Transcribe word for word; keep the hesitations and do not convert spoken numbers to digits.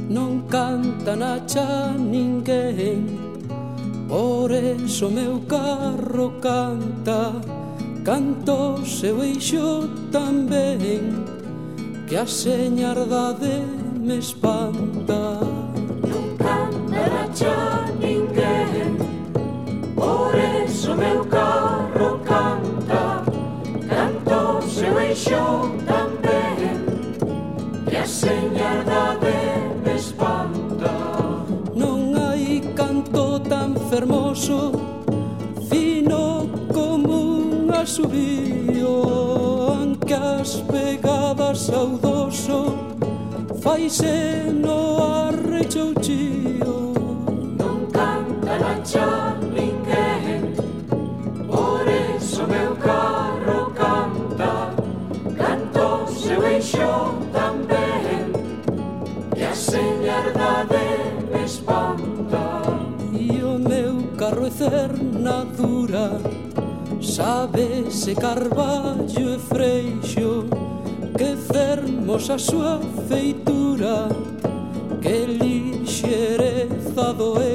non canta na cha ninguén, por eso meu carro canta, canto seu eixo tamén, que a señardade me espanta. Non canta na cha ninguén, por eso meu carro canta, canto seu eixo tamén, que a señardade me espanta. Non hai canto tan fermoso, fino como un asubío, anque as pegadas saudoso faise no arrechouchío. Non canta na cha ninguén, por eso meu carro canta, canto seu eixo tamén, e a señardade me espanta. E o meu carro é cernadura, sabe se carballo e freixo, que fermosa a súa feitura, que lixereza do